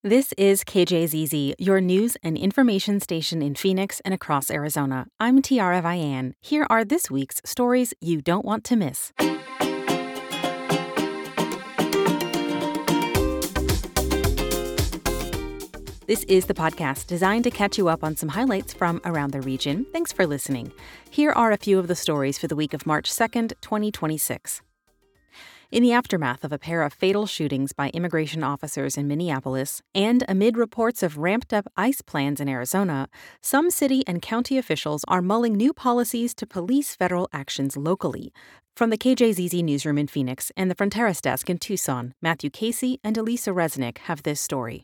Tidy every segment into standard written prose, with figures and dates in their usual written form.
This is KJZZ, your news and information station in Phoenix and across Arizona. I'm Tiara Vian. Here are this week's stories you don't want to miss. This is the podcast designed to catch you up on some highlights from around the region. Thanks for listening. Here are a few of the stories for the week of March 2nd, 2026. In the aftermath of a pair of fatal shootings by immigration officers in Minneapolis, and amid reports of ramped-up ICE plans in Arizona, some city and county officials are mulling new policies to police federal actions locally. From the KJZZ newsroom in Phoenix and the Fronteras desk in Tucson, Matthew Casey and Elisa Resnick have this story.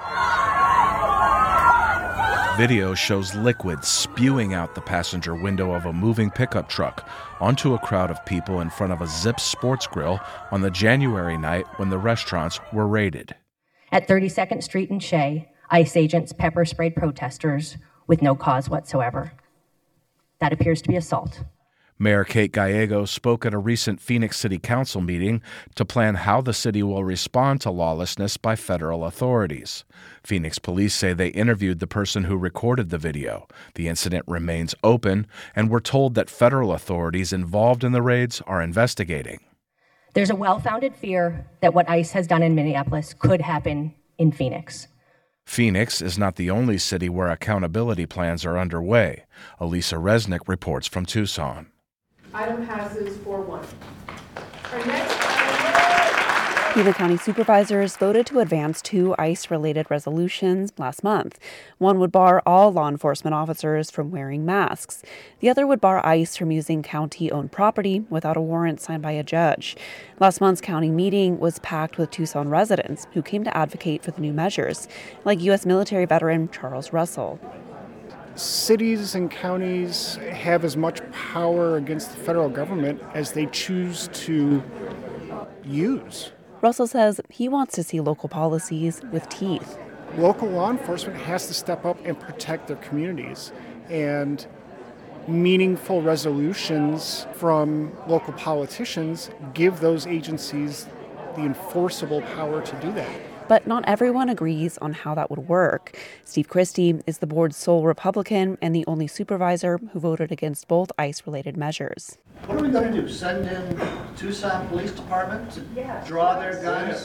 Video shows liquid spewing out the passenger window of a moving pickup truck onto a crowd of people in front of a Zips Sports Grill on the January night when the restaurants were raided. At 32nd Street and Shea, ICE agents pepper sprayed protesters with no cause whatsoever. That appears to be assault. Mayor Kate Gallego spoke at a recent Phoenix City Council meeting to plan how the city will respond to lawlessness by federal authorities. Phoenix police say they interviewed the person who recorded the video. The incident remains open, and we're told that federal authorities involved in the raids are investigating. There's a well-founded fear that what ICE has done in Minneapolis could happen in Phoenix. Phoenix is not the only city where accountability plans are underway. Elisa Resnick reports from Tucson. Item passes 4-1. Our next Pima County supervisors voted to advance two ICE-related resolutions last month. One would bar all law enforcement officers from wearing masks. The other would bar ICE from using county-owned property without a warrant signed by a judge. Last month's county meeting was packed with Tucson residents who came to advocate for the new measures, like U.S. military veteran Charles Russell. Cities and counties have as much power against the federal government as they choose to use. Russell says he wants to see local policies with teeth. Local law enforcement has to step up and protect their communities, and meaningful resolutions from local politicians give those agencies the enforceable power to do that. But not everyone agrees on how that would work. Steve Christie is the board's sole Republican and the only supervisor who voted against both ICE-related measures. What are we going to do? Send in Tucson Police Department to draw their guns?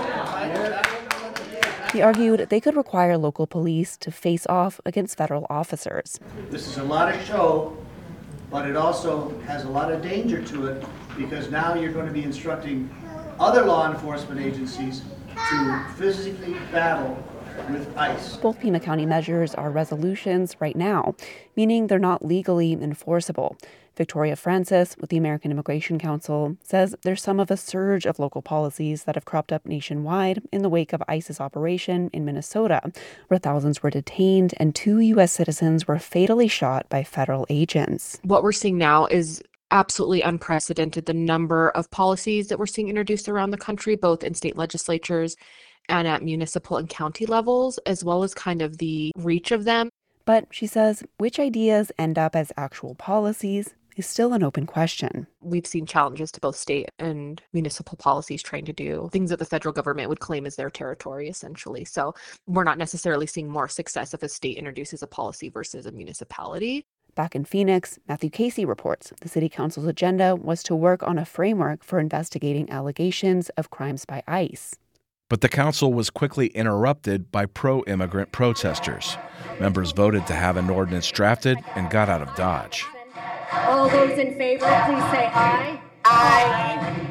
He argued they could require local police to face off against federal officers. This is a lot of show, but it also has a lot of danger to it, because now you're going to be instructing other law enforcement agencies to physically battle with ICE. Both Pima County measures are resolutions right now, meaning they're not legally enforceable. Victoria Francis with the American Immigration Council says there's some of a surge of local policies that have cropped up nationwide in the wake of ICE's operation in Minnesota, where thousands were detained and 2 U.S. citizens were fatally shot by federal agents. What we're seeing now is absolutely unprecedented, the number of policies that we're seeing introduced around the country, both in state legislatures and at municipal and county levels, as well as kind of the reach of them. But she says which ideas end up as actual policies is still an open question. We've seen challenges to both state and municipal policies trying to do things that the federal government would claim as their territory, essentially. So we're not necessarily seeing more success if a state introduces a policy versus a municipality. Back in Phoenix, Matthew Casey reports the city council's agenda was to work on a framework for investigating allegations of crimes by ICE. But the council was quickly interrupted by pro-immigrant protesters. Members voted to have an ordinance drafted and got out of Dodge. All those in favor, please say aye. Aye.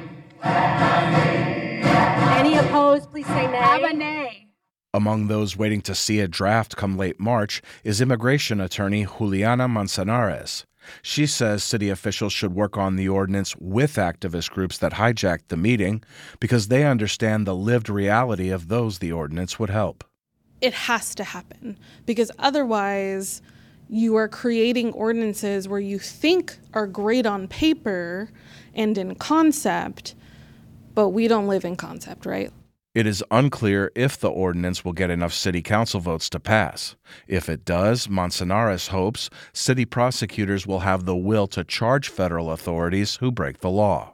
Any opposed, please say nay. have a nay. Among those waiting to see a draft come late March is immigration attorney Juliana Manzanares. She says city officials should work on the ordinance with activist groups that hijacked the meeting because they understand the lived reality of those the ordinance would help. It has to happen, because otherwise you are creating ordinances where you think are great on paper and in concept, but we don't live in concept, right? It is unclear if the ordinance will get enough city council votes to pass. If it does, Manzanares hopes city prosecutors will have the will to charge federal authorities who break the law.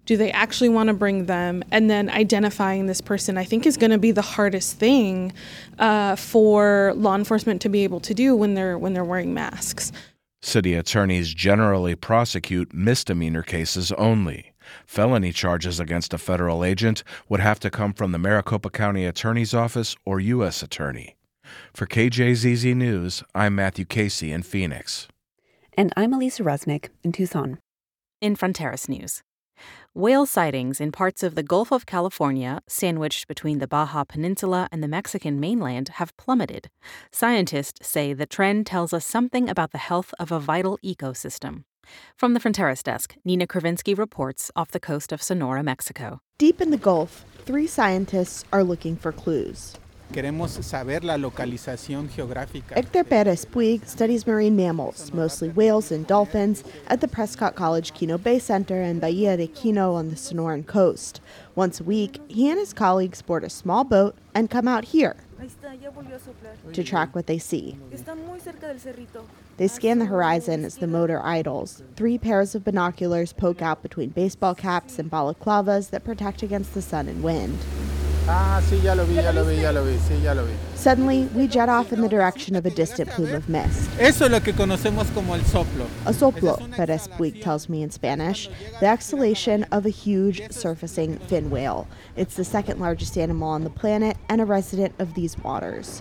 Do they actually want to bring them? And then identifying this person, I think, is going to be the hardest thing for law enforcement to be able to do when they're wearing masks. City attorneys generally prosecute misdemeanor cases only. Felony charges against a federal agent would have to come from the Maricopa County Attorney's Office or U.S. Attorney. For KJZZ News, I'm Matthew Casey in Phoenix. And I'm Elisa Resnick in Tucson. In Fronteras News, whale sightings in parts of the Gulf of California, sandwiched between the Baja Peninsula and the Mexican mainland, have plummeted. Scientists say the trend tells us something about the health of a vital ecosystem. From the Fronteras desk, Nina Kravinsky reports off the coast of Sonora, Mexico. Deep in the Gulf, 3 scientists are looking for clues. Queremos saber la localización geográfica. Hector Perez Puig studies marine mammals, mostly whales and dolphins, at the Prescott College Kino Bay Center in Bahia de Quino on the Sonoran coast. Once a week, he and his colleagues board a small boat and come out here to track what they see. They scan the horizon as the motor idles. 3 pairs of binoculars poke out between baseball caps and balaclavas that protect against the sun and wind. Sí, ya lo vi. Suddenly, we jet off in the direction of a distant plume of mist. Eso es lo que conocemos como el soplo. A soplo, Perez Puig tells me in Spanish, the exhalation of a huge surfacing fin whale. It's the second largest animal on the planet and a resident of these waters.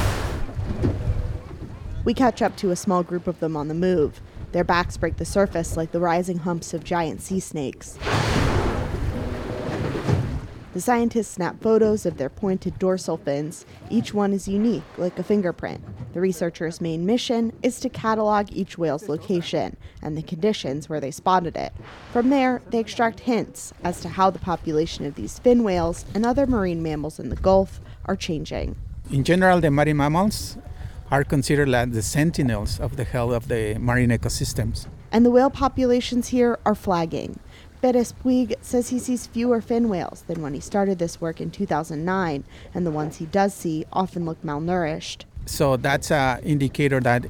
We catch up to a small group of them on the move. Their backs break the surface like the rising humps of giant sea snakes. The scientists snap photos of their pointed dorsal fins. Each one is unique, like a fingerprint. The researchers' main mission is to catalog each whale's location and the conditions where they spotted it. From there, they extract hints as to how the population of these fin whales and other marine mammals in the Gulf are changing. In general, the marine mammals are considered like the sentinels of the health of the marine ecosystems. And the whale populations here are flagging. Perez Puig says he sees fewer fin whales than when he started this work in 2009, and the ones he does see often look malnourished. So that's an indicator that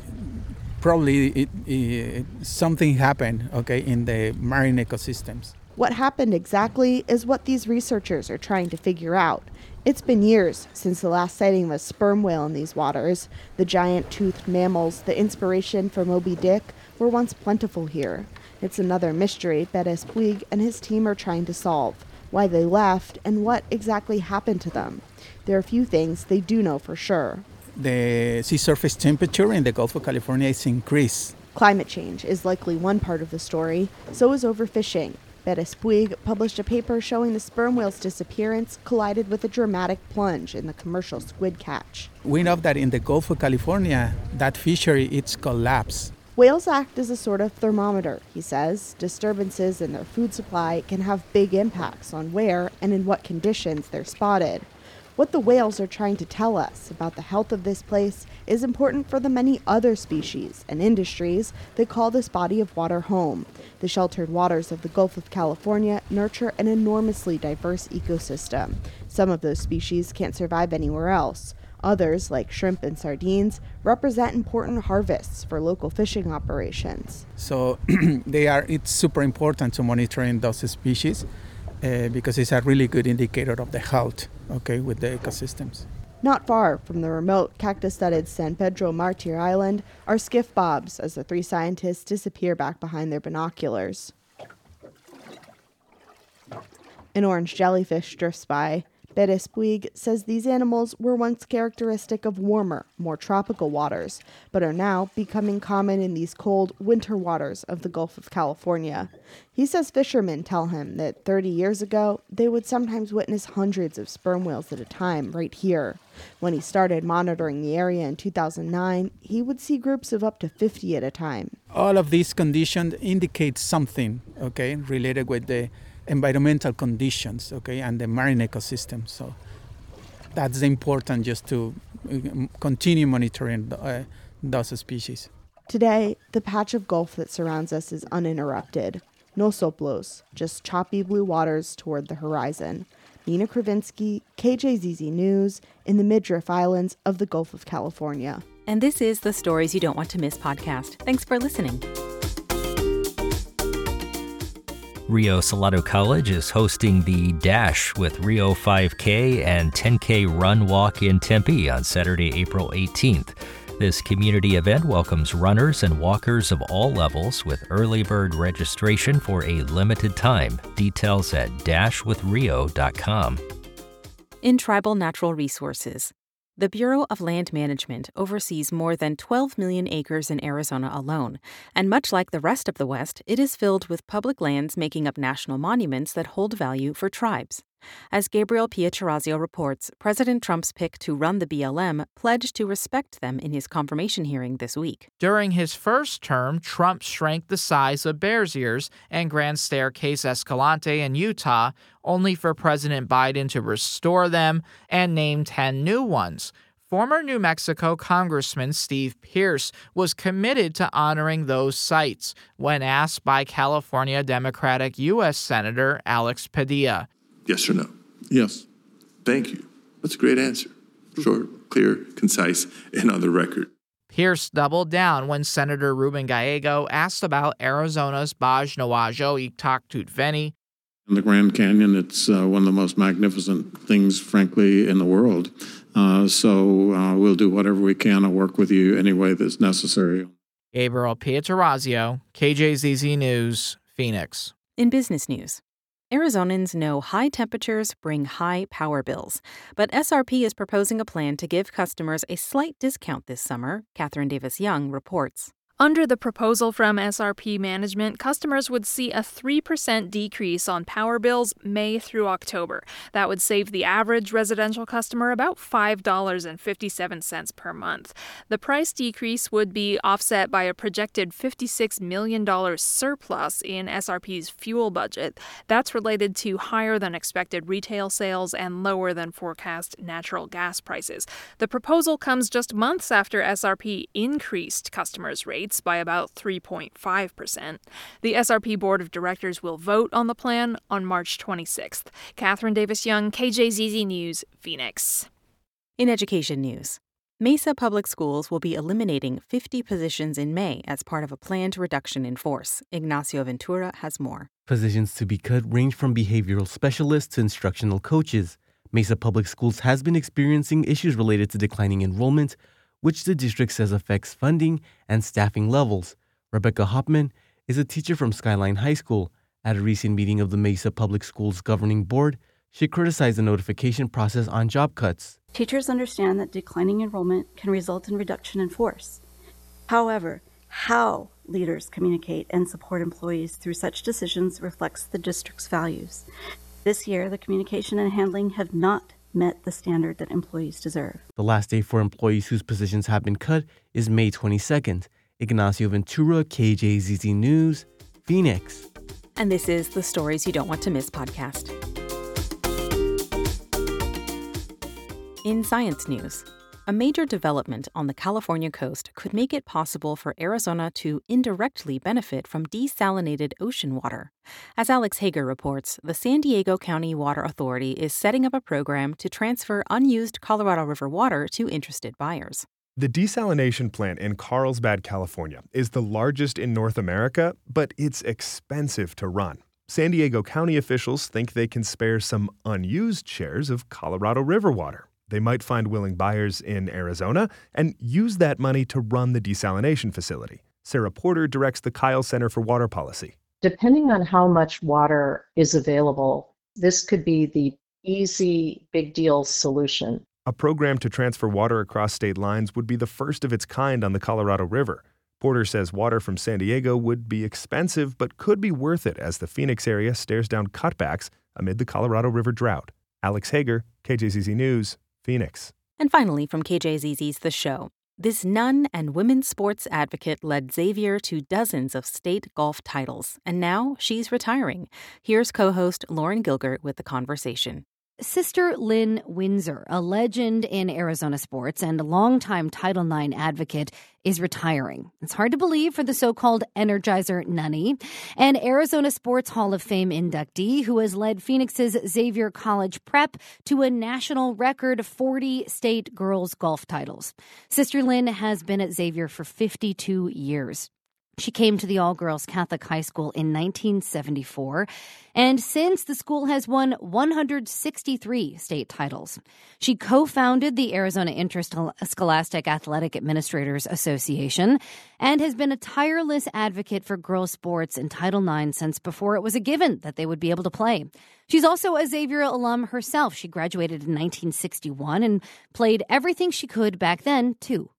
probably something happened, in the marine ecosystems. What happened exactly is what these researchers are trying to figure out. It's been years since the last sighting of a sperm whale in these waters. The giant toothed mammals, the inspiration for Moby Dick, were once plentiful here. It's another mystery Perez Puig and his team are trying to solve. Why they left and what exactly happened to them. There are a few things they do know for sure. The sea surface temperature in the Gulf of California is increased. Climate change is likely one part of the story. So is overfishing. Perez Puig published a paper showing the sperm whale's disappearance collided with a dramatic plunge in the commercial squid catch. We know that in the Gulf of California, that fishery, it's collapsed. Whales act as a sort of thermometer, he says. Disturbances in their food supply can have big impacts on where and in what conditions they're spotted. What the whales are trying to tell us about the health of this place is important for the many other species and industries that call this body of water home. The sheltered waters of the Gulf of California nurture an enormously diverse ecosystem. Some of those species can't survive anywhere else. Others, like shrimp and sardines, represent important harvests for local fishing operations. So it's super important to monitoring those species because it's a really good indicator of the health, with the ecosystems. Not far from the remote cactus-studded San Pedro Martir Island are skiff bobs as the 3 scientists disappear back behind their binoculars. An orange jellyfish drifts by. Perez Puig says these animals were once characteristic of warmer, more tropical waters, but are now becoming common in these cold winter waters of the Gulf of California. He says fishermen tell him that 30 years ago, they would sometimes witness hundreds of sperm whales at a time right here. When he started monitoring the area in 2009, he would see groups of up to 50 at a time. All of these conditions indicate something, related with the environmental conditions, and the marine ecosystem. So that's important just to continue monitoring those species. Today, the patch of Gulf that surrounds us is uninterrupted. No soplos, just choppy blue waters toward the horizon. Nina Kravinsky, KJZZ News, in the Midriff Islands of the Gulf of California. And this is the Stories You Don't Want to Miss podcast. Thanks for listening. Rio Salado College is hosting the Dash with Rio 5K and 10K Run Walk in Tempe on Saturday, April 18th. This community event welcomes runners and walkers of all levels with early bird registration for a limited time. Details at dashwithrio.com. In tribal natural resources, the Bureau of Land Management oversees more than 12 million acres in Arizona alone, and much like the rest of the West, it is filled with public lands making up national monuments that hold value for tribes. As Gabriel Pietrorazio reports, President Trump's pick to run the BLM pledged to respect them in his confirmation hearing this week. During his first term, Trump shrank the size of Bears Ears and Grand Staircase Escalante in Utah, only for President Biden to restore them and name 10 new ones. Former New Mexico Congressman Steve Pearce was committed to honoring those sites when asked by California Democratic U.S. Senator Alex Padilla. Yes or no? Yes. Thank you. That's a great answer. Short, clear, concise, and on the record. Pearce doubled down when Senator Ruben Gallego asked about Arizona's Baj Nawajo Iktaktut Veni. In the Grand Canyon, it's one of the most magnificent things, frankly, in the world. So we'll do whatever we can to work with you any way that's necessary. Gabriel Pietrorazio, KJZZ News, Phoenix. In business news, Arizonans know high temperatures bring high power bills, but SRP is proposing a plan to give customers a slight discount this summer, Catherine Davis-Young reports. Under the proposal from SRP management, customers would see a 3% decrease on power bills May through October. That would save the average residential customer about $5.57 per month. The price decrease would be offset by a projected $56 million surplus in SRP's fuel budget. That's related to higher than expected retail sales and lower than forecast natural gas prices. The proposal comes just months after SRP increased customers' rates by about 3.5%. The SRP Board of Directors will vote on the plan on March 26th. Catherine Davis-Young, KJZZ News, Phoenix. In education news, Mesa Public Schools will be eliminating 50 positions in May as part of a planned reduction in force. Ignacio Ventura has more. Positions to be cut range from behavioral specialists to instructional coaches. Mesa Public Schools has been experiencing issues related to declining enrollment, which the district says affects funding and staffing levels. Rebecca Hoffman is a teacher from Skyline High School. At a recent meeting of the Mesa Public Schools Governing Board, she criticized the notification process on job cuts. Teachers understand that declining enrollment can result in reduction in force. However, how leaders communicate and support employees through such decisions reflects the district's values. This year, the communication and handling have not met the standard that employees deserve. The last day for employees whose positions have been cut is May 22nd. Ignacio Ventura, KJZZ News, Phoenix. And this is the Stories You Don't Want to Miss podcast. In science news, a major development on the California coast could make it possible for Arizona to indirectly benefit from desalinated ocean water. As Alex Hager reports, the San Diego County Water Authority is setting up a program to transfer unused Colorado River water to interested buyers. The desalination plant in Carlsbad, California, is the largest in North America, but it's expensive to run. San Diego County officials think they can spare some unused shares of Colorado River water. They might find willing buyers in Arizona and use that money to run the desalination facility. Sarah Porter directs the Kyle Center for Water Policy. Depending on how much water is available, this could be the easy, big deal solution. A program to transfer water across state lines would be the first of its kind on the Colorado River. Porter says water from San Diego would be expensive but could be worth it as the Phoenix area stares down cutbacks amid the Colorado River drought. Alex Hager, KJZZ News, Phoenix. And finally, from KJZZ's The Show, this nun and women's sports advocate led Xavier to dozens of state golf titles, and now she's retiring. Here's co-host Lauren Gilgert with the conversation. Sister Lynn Windsor, a legend in Arizona sports and a longtime Title IX advocate, is retiring. It's hard to believe for the so-called Energizer Nunny, an Arizona Sports Hall of Fame inductee who has led Phoenix's Xavier College Prep to a national record 40 state girls golf titles. Sister Lynn has been at Xavier for 52 years. She came to the all-girls Catholic high school in 1974, and since the school has won 163 state titles. She co-founded the Arizona Interscholastic Athletic Administrators Association and has been a tireless advocate for girls' sports in Title IX since before it was a given that they would be able to play. She's also a Xavier alum herself. She graduated in 1961 and played everything she could back then, too.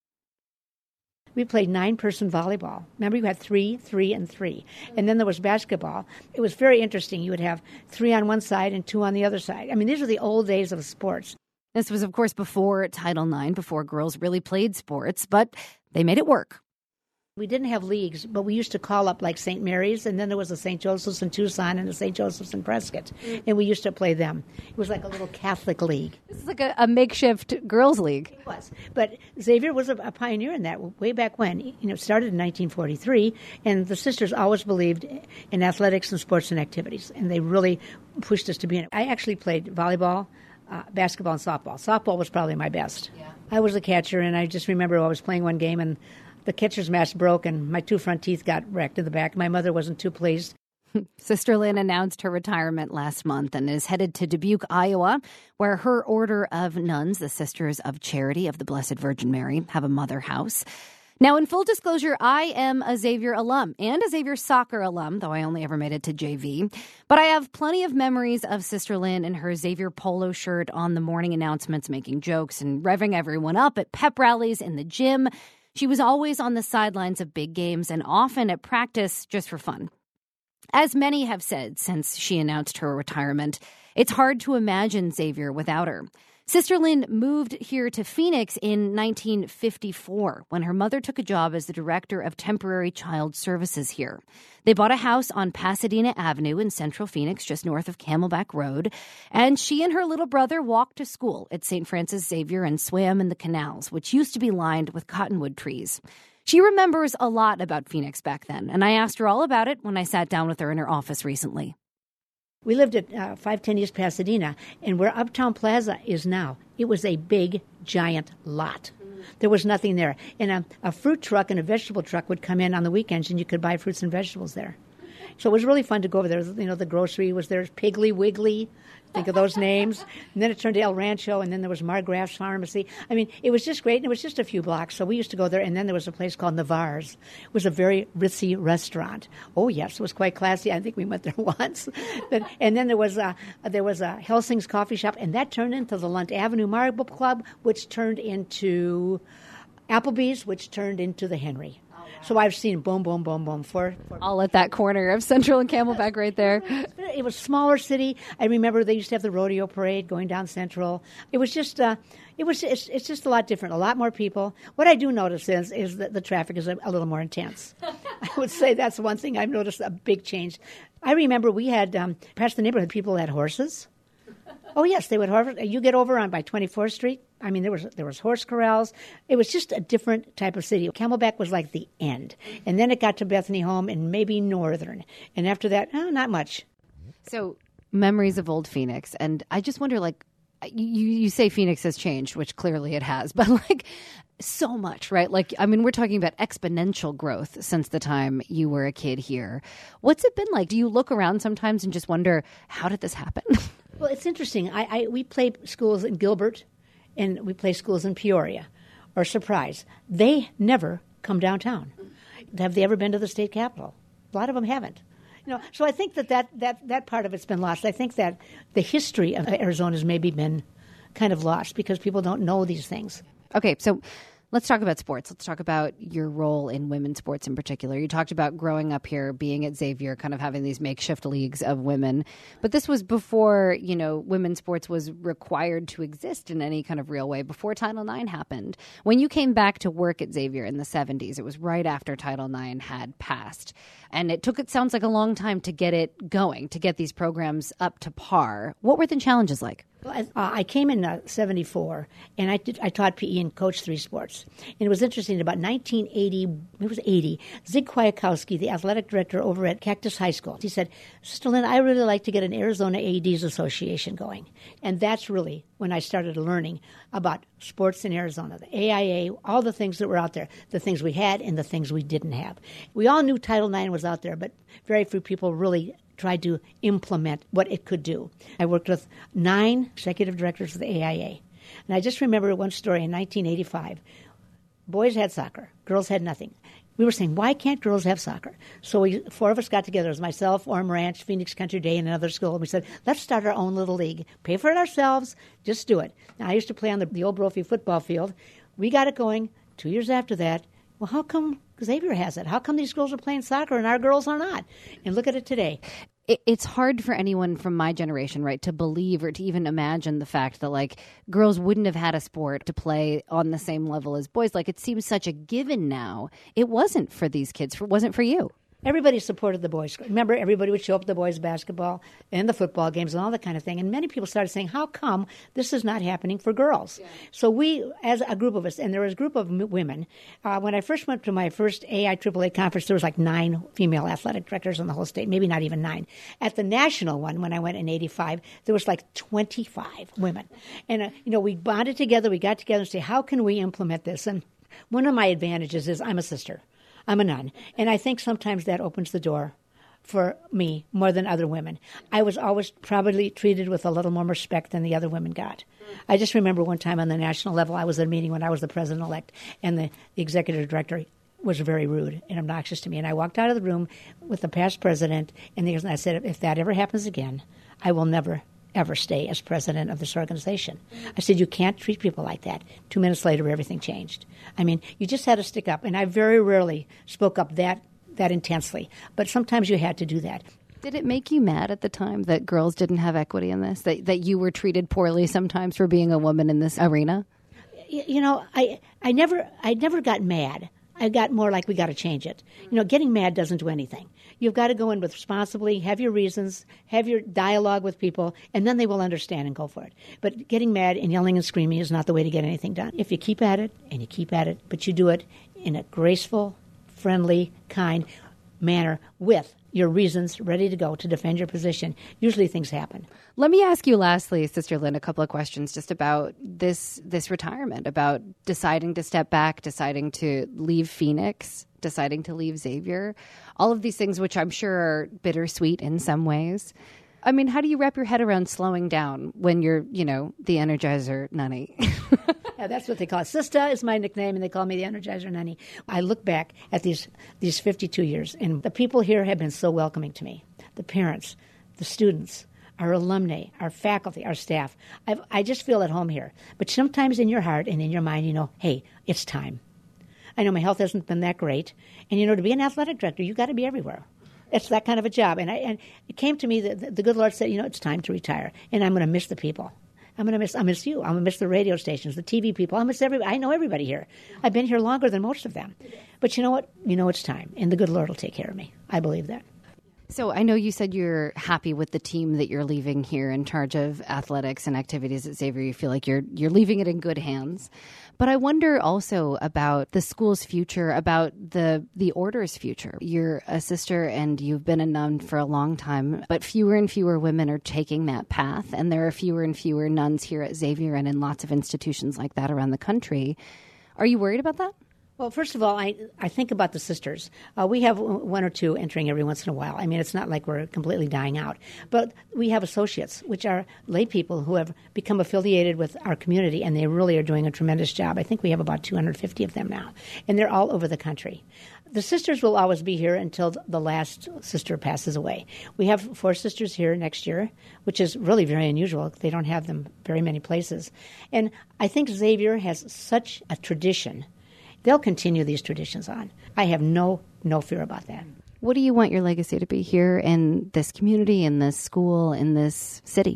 We played 9-person volleyball. Remember, you had 3, 3, and 3. And then there was basketball. It was very interesting. You would have 3 on one side and 2 on the other side. I mean, these are the old days of sports. This was, of course, before Title IX, before girls really played sports, but they made it work. We didn't have leagues, but we used to call up like St. Mary's, and then there was a St. Joseph's in Tucson and a St. Joseph's in Prescott, and we used to play them. It was like a little Catholic league. This is like a makeshift girls' league. It was. But Xavier was a pioneer in that way back when. You know, it started in 1943, and the sisters always believed in athletics and sports and activities, and they really pushed us to be in it. I actually played volleyball, basketball, and softball. Softball was probably my best. Yeah. I was a catcher, and I just remember I was playing one game, and the catcher's mask broke, and my 2 front teeth got wrecked in the back. My mother wasn't too pleased. Sister Lynn announced her retirement last month and is headed to Dubuque, Iowa, where her order of nuns, the Sisters of Charity of the Blessed Virgin Mary, have a mother house. Now, in full disclosure, I am a Xavier alum and a Xavier soccer alum, though I only ever made it to JV. But I have plenty of memories of Sister Lynn in her Xavier polo shirt on the morning announcements, making jokes and revving everyone up at pep rallies in the gym. She was always on the sidelines of big games and often at practice just for fun. As many have said since she announced her retirement, it's hard to imagine Xavier without her. Sister Lynn moved here to Phoenix in 1954 when her mother took a job as the director of temporary child services here. They bought a house on Pasadena Avenue in central Phoenix, just north of Camelback Road, and she and her little brother walked to school at St. Francis Xavier and swam in the canals, which used to be lined with cottonwood trees. She remembers a lot about Phoenix back then, and I asked her all about it when I sat down with her in her office recently. We lived at 510 East Pasadena, and where Uptown Plaza is now, it was a big, giant lot. There was nothing there. And a fruit truck and a vegetable truck would come in on the weekends, and you could buy fruits and vegetables there. So it was really fun to go over there. You know, the grocery was there, Piggly Wiggly, think of those names. And then it turned to El Rancho, and then there was Margraff's Pharmacy. I mean, it was just great, and it was just a few blocks. So we used to go there, and then there was a place called Navarre's. It was a very ritzy restaurant. Oh, yes, it was quite classy. I think we went there once. And then there was a Helsing's coffee shop, and that turned into the Lunt Avenue Marble Club, which turned into Applebee's, which turned into the Henry. So I've seen boom, boom, boom, boom. All at that corner of Central and Camelback right there. It was a smaller city. I remember they used to have the rodeo parade going down Central. It was just, it's just a lot different, a lot more people. What I do notice is that the traffic is a little more intense. I would say that's one thing I've noticed, a big change. I remember we had, past the neighborhood, people had horses. Oh, yes, they would. You get over on by 24th Street. I mean, there was horse corrals. It was just a different type of city. Camelback was like the end. And then it got to Bethany Home and maybe Northern. And after that, not much. So memories of old Phoenix. And I just wonder, like, you say Phoenix has changed, which clearly it has. But, like, so much, right? Like, I mean, we're talking about exponential growth since the time you were a kid here. What's it been like? Do you look around sometimes and just wonder, how did this happen? Well, it's interesting. We play schools in Gilbert, and we play schools in Peoria, or Surprise. They never come downtown. Have they ever been to the state capitol? A lot of them haven't. You know, so I think that part of it's been lost. I think that the history of Arizona has maybe been kind of lost because people don't know these things. Okay, so let's talk about sports. Let's talk about your role in women's sports in particular. You talked about growing up here, being at Xavier, kind of having these makeshift leagues of women. But this was before, you know, women's sports was required to exist in any kind of real way, before Title IX happened. When you came back to work at Xavier in the 70s, it was right after Title IX had passed. And it took, it sounds like, a long time to get it going, to get these programs up to par. What were the challenges like? I came in 74, and I taught PE and coached 3 sports. And it was interesting, about 1980, Zig Kwiatkowski, the athletic director over at Cactus High School, he said, Sister Lynn, I really like to get an Arizona ADs Association going. And that's really when I started learning about sports in Arizona, the AIA, all the things that were out there, the things we had and the things we didn't have. We all knew Title IX was out there, but very few people really tried to implement what it could do. I worked with 9 executive directors of the AIA. And I just remember one story in 1985. Boys had soccer. Girls had nothing. We were saying, why can't girls have soccer? So 4 of us got together. It was myself, Orm Ranch, Phoenix Country Day, and another school. And we said, let's start our own little league. Pay for it ourselves. Just do it. Now, I used to play on the old Brophy football field. We got it going. 2 years after that, well, how come Xavier has it? How come these girls are playing soccer and our girls are not? And look at it today. It's hard for anyone from my generation, right, to believe or to even imagine the fact that, like, girls wouldn't have had a sport to play on the same level as boys. Like, it seems such a given now. It wasn't for these kids. It wasn't for you. Everybody supported the boys. Remember, everybody would show up at the boys' basketball and the football games and all that kind of thing. And many people started saying, how come this is not happening for girls? Yeah. So we, as a group of us, and there was a group of women, when I first went to my first AIAA conference, there was like 9 female athletic directors in the whole state, maybe not even 9. At the national one, when I went in 85, there was like 25 women. And, we bonded together, we got together and said, how can we implement this? And one of my advantages is I'm a sister. I'm a nun, and I think sometimes that opens the door for me more than other women. I was always probably treated with a little more respect than the other women got. I just remember one time on the national level, I was at a meeting when I was the president-elect, and the executive director was very rude and obnoxious to me. And I walked out of the room with the past president, and I said, if that ever happens again, I will never ever stay as president of this organization. I said, you can't treat people like that. 2 minutes later, everything changed. I mean, you just had to stick up. And I very rarely spoke up that intensely. But sometimes you had to do that. Did it make you mad at the time that girls didn't have equity in this? That you were treated poorly sometimes for being a woman in this arena? I never got mad. I got more like we got to change it. Getting mad doesn't do anything. You've got to go in with responsibly, have your reasons, have your dialogue with people, and then they will understand and go for it. But getting mad and yelling and screaming is not the way to get anything done. If you keep at it, and you keep at it, but you do it in a graceful, friendly, kind manner with your reasons ready to go to defend your position, usually things happen. Let me ask you lastly, Sister Lynn, a couple of questions just about this retirement, about deciding to step back, deciding to leave Phoenix, deciding to leave Xavier, all of these things which I'm sure are bittersweet in some ways. I mean, how do you wrap your head around slowing down when you're, the Energizer Nunny? Yeah, that's what they call it. Sista is my nickname, and they call me the Energizer Nunny. I look back at these 52 years, and the people here have been so welcoming to me. The parents, the students, our alumni, our faculty, our staff. I just feel at home here. But sometimes in your heart and in your mind, hey, it's time. I know my health hasn't been that great. And, to be an athletic director, you've got to be everywhere. It's that kind of a job. And it came to me that the good Lord said, it's time to retire. And I'm going to miss the people. I miss you. I'm going to miss the radio stations, the TV people. I miss everybody. I know everybody here. I've been here longer than most of them. But you know what? It's time. And the good Lord will take care of me. I believe that. So I know you said you're happy with the team that you're leaving here in charge of athletics and activities at Xavier. You feel like you're leaving it in good hands. But I wonder also about the school's future, about the order's future. You're a sister and you've been a nun for a long time, but fewer and fewer women are taking that path. And there are fewer and fewer nuns here at Xavier and in lots of institutions like that around the country. Are you worried about that? Well, first of all, I think about the sisters. We have 1 or 2 entering every once in a while. I mean, it's not like we're completely dying out. But we have associates, which are lay people who have become affiliated with our community, and they really are doing a tremendous job. I think we have about 250 of them now, and they're all over the country. The sisters will always be here until the last sister passes away. We have 4 sisters here next year, which is really very unusual. They don't have them very many places. And I think Xavier has such a tradition. They'll continue these traditions on. I have no fear about that. What do you want your legacy to be here in this community, in this school, in this city?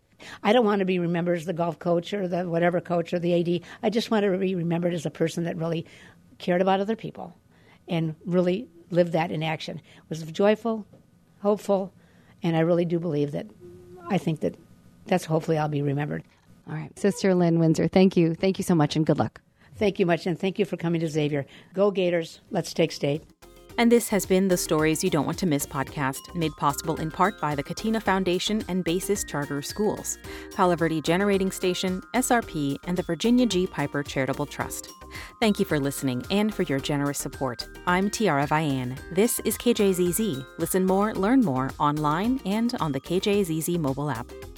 I don't want to be remembered as the golf coach or the whatever coach or the AD. I just want to be remembered as a person that really cared about other people and really lived that in action. Was joyful, hopeful, and I really do believe that I think that That's hopefully I'll be remembered. All right. Sister Lynn Windsor, thank you. Thank you so much and good luck. Thank you much, and thank you for coming to Xavier. Go Gators. Let's take state. And this has been the Stories You Don't Want to Miss podcast, made possible in part by the Katina Foundation and Basis Charter Schools, Palo Verde Generating Station, SRP, and the Virginia G. Piper Charitable Trust. Thank you for listening and for your generous support. I'm Tiara Vian. This is KJZZ. Listen more, learn more online and on the KJZZ mobile app.